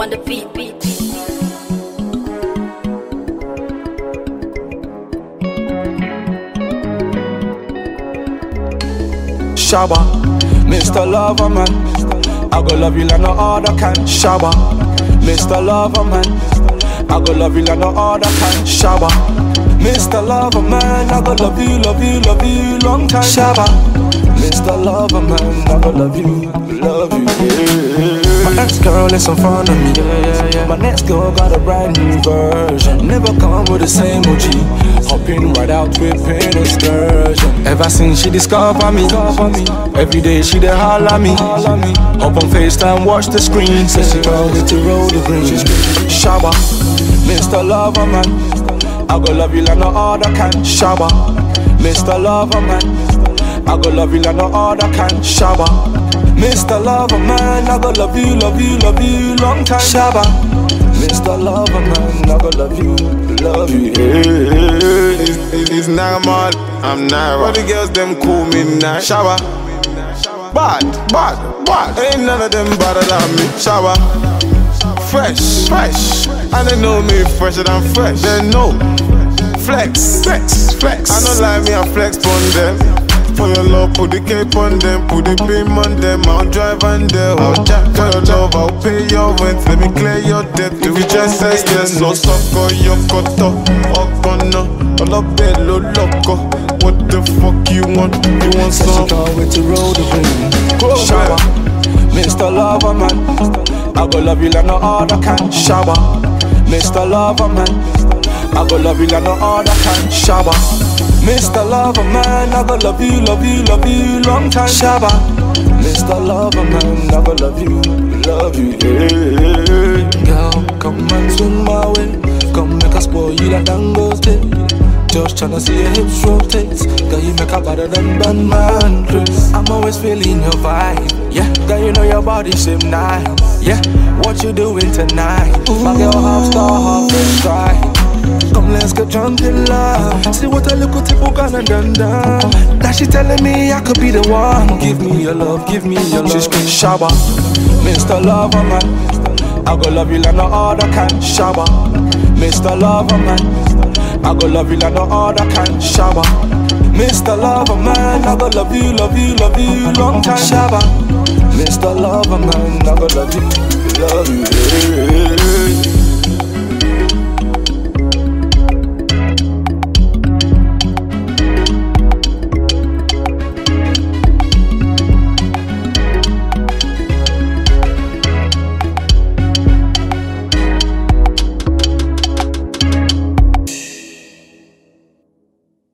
on the beat. Shabba, Mr. Lover Man, I go love you like no other can. Shabba, Mr. Lover Man, I go love you like no other can. Shabba, Mr. Lover Man, I go love you long time. Shabba, Mr. Lover Man, I go love you, yeah. My ex-girl is in front of me, yeah. My next girl got a brand new version. Never come with the same OG. Hopping right out with pain excursion. Ever since she discovered me, every day she dey holler at me. Hop on FaceTime, watch the screen. Says she can't wait to roll the green. Shabba, Mr. Lover Man, I go love you like no other can. Shabba, Mr. Lover Man, I go love you like no other can. Shabba, Mr. Lover Man, I go love you long time. Shabba, Mr. Lover Man, I go love you, yeah. It's normal, I'm not. But the girls them call me night. Shabba, bad. Ain't none of them better than me. Shabba, fresh, and they know me fresher than fresh. They know flex. I don't like me, I flex on them. For your love, put the cape on them, put the beam on them. I'll drive and I'll jack for your love, I'll pay your rent. Let me clear your debt. If you just say yes, no sucker, your cutter, okono, all up bello loco. What the fuck you want? You want some? She can't wait to roll the green. Shabba, Mr. Lover Man, I go love you like no other can. Shabba, Mr. Lover Man, I go love you like no other can. Shabba, Mr. Lover Man, I go love you long time. Shabba, Mr. Lover Man, I go love you, yeah. Girl, come and swing my way. Come make us spoil you like Dango's day. Just tryna see your hips rotate. Girl, you make her better than Batman Chris. I'm always feeling your vibe, yeah. Girl, you know your body shape nice, yeah. What you doing tonight? Ooh. My girl half star, half first strike. Come, let's get drunk in love. See what a little tipo gonna done. Now she telling me I could be the one. Give me your love. She scream Shabba, Mr. Lover Man, I go love you like no other can. Shabba, Mr. Lover Man, I go love you like no other can. Shabba, Mr. Lover Man, I go love you long time. Shabba, Mr. Lover Man, I go love you, yeah.